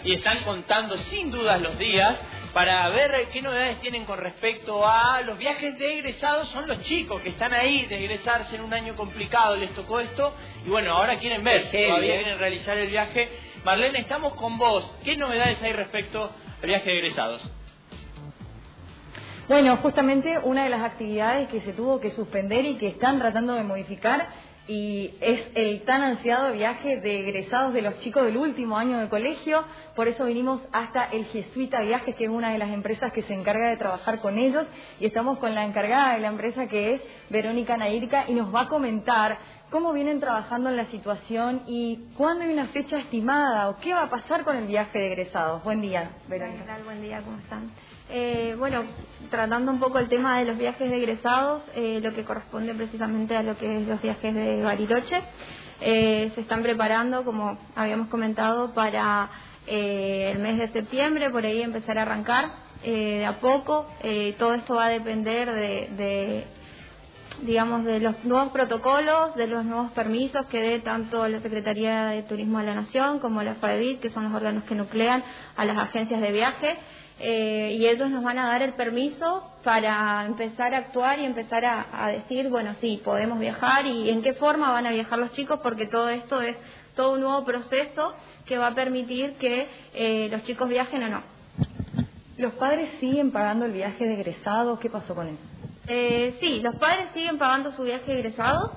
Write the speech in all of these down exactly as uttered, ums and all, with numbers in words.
y están contando sin dudas los días para ver qué novedades tienen con respecto a los viajes de egresados. Son los chicos que están ahí de egresarse en un año complicado, les tocó esto, y bueno, ahora quieren ver, Qué todavía bien. quieren realizar el viaje. Marlene, estamos con vos. ¿Qué novedades hay respecto al viaje de egresados? Bueno, justamente una de las actividades que se tuvo que suspender y que están tratando de modificar y es el tan ansiado viaje de egresados de los chicos del último año de colegio. Por eso vinimos hasta el Jesuita Viajes, que es una de las empresas que se encarga de trabajar con ellos, y estamos con la encargada de la empresa, que es Verónica Nairca, y nos va a comentar cómo vienen trabajando en la situación y cuándo hay una fecha estimada o qué va a pasar con el viaje de egresados. Buen día, Verónica. ¿Qué tal? Buen día, ¿cómo están? Eh, bueno, tratando un poco el tema de los viajes de egresados, eh, lo que corresponde precisamente a lo que es los viajes de Bariloche, eh, se están preparando, como habíamos comentado, para eh, el mes de septiembre, por ahí empezar a arrancar eh, de a poco. Eh, todo esto va a depender de, de, digamos, de los nuevos protocolos, de los nuevos permisos que dé tanto la Secretaría de Turismo de la Nación como la FADEVIT, que son los órganos que nuclean a las agencias de viaje. Eh, y ellos nos van a dar el permiso para empezar a actuar y empezar a, a decir, bueno, sí, podemos viajar y en qué forma van a viajar los chicos, porque todo esto es todo un nuevo proceso que va a permitir que eh, los chicos viajen o no. ¿Los padres siguen pagando el viaje de egresados? ¿Qué pasó con eso? Eh, sí, los padres siguen pagando su viaje de egresados.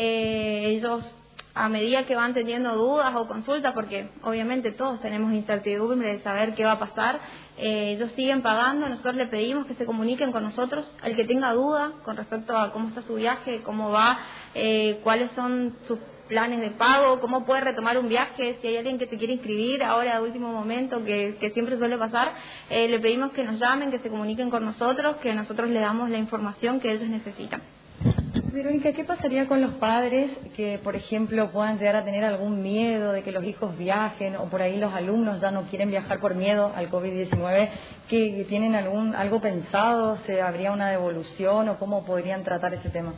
Eh, ellos, a medida que van teniendo dudas o consultas, porque obviamente todos tenemos incertidumbre de saber qué va a pasar, eh, ellos siguen pagando. Nosotros le pedimos que se comuniquen con nosotros, al que tenga duda con respecto a cómo está su viaje, cómo va, eh, cuáles son sus planes de pago, cómo puede retomar un viaje, si hay alguien que se quiere inscribir ahora a último momento, que, que siempre suele pasar, eh, le pedimos que nos llamen, que se comuniquen con nosotros, que nosotros le damos la información que ellos necesitan. Verónica, ¿qué pasaría con los padres que, por ejemplo, puedan llegar a tener algún miedo de que los hijos viajen, o por ahí los alumnos ya no quieren viajar por miedo al COVID diecinueve, que tienen algún algo pensado, se habría una devolución o cómo podrían tratar ese tema?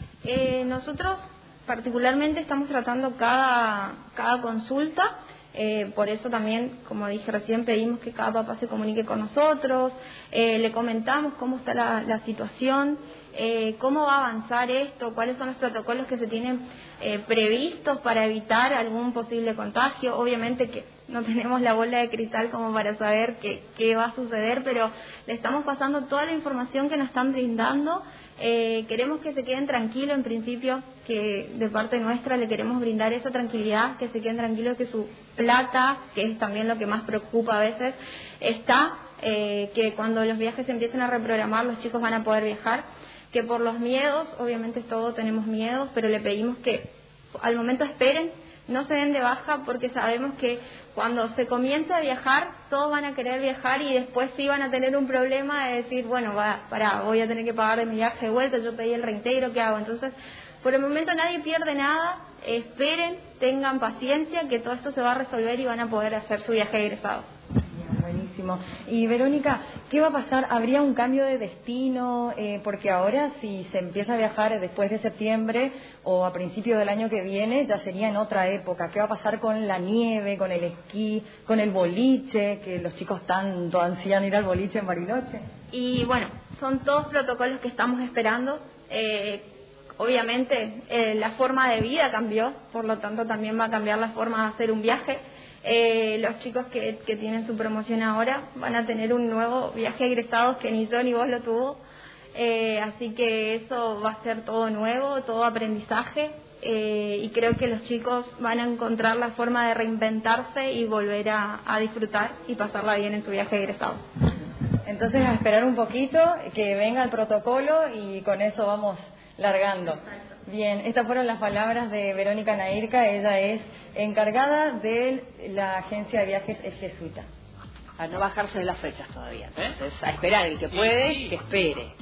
Eh, nosotros particularmente estamos tratando cada, cada consulta, eh, por eso también, como dije recién, pedimos que cada papá se comunique con nosotros, eh, le comentamos cómo está la, la situación, eh, cómo va a avanzar esto, cuáles son los protocolos que se tienen eh, previstos para evitar algún posible contagio. Obviamente que no tenemos la bola de cristal como para saber qué, qué va a suceder, pero le estamos pasando toda la información que nos están brindando. Eh, queremos que se queden tranquilos, en principio, que de parte nuestra le queremos brindar esa tranquilidad, que se queden tranquilos que su plata, que es también lo que más preocupa a veces, está, eh, que cuando los viajes se empiecen a reprogramar los chicos van a poder viajar, que por los miedos, obviamente todos tenemos miedos, pero le pedimos que al momento esperen, no se den de baja, porque sabemos que cuando se comienza a viajar, todos van a querer viajar y después sí van a tener un problema de decir, bueno, va, pará, voy a tener que pagar de mi viaje de vuelta, yo pedí el reintegro, ¿qué hago? Entonces, por el momento nadie pierde nada, esperen, tengan paciencia, que todo esto se va a resolver y van a poder hacer su viaje de egresados. Buenísimo. Y Verónica, ¿qué va a pasar? ¿Habría un cambio de destino? Eh, porque ahora si se empieza a viajar después de septiembre o a principios del año que viene, ya sería en otra época. ¿Qué va a pasar con la nieve, con el esquí, con el boliche, que los chicos tanto ansían ir al boliche en Bariloche? Y bueno, son todos protocolos que estamos esperando. Eh, obviamente eh, la forma de vida cambió, por lo tanto también va a cambiar la forma de hacer un viaje. Eh, los chicos que, que tienen su promoción ahora van a tener un nuevo viaje egresados que ni yo ni vos lo tuvo, eh, así que eso va a ser todo nuevo, todo aprendizaje, eh, y creo que los chicos van a encontrar la forma de reinventarse y volver a, a disfrutar y pasarla bien en su viaje egresado. Entonces a esperar un poquito, que venga el protocolo y con eso vamos largando. Bien, estas fueron las palabras de Verónica Nairca, ella es encargada de la agencia de viajes El Jesuita. A no bajarse de las fechas todavía, entonces, ¿eh? A esperar, el que puede, sí, sí. que espere.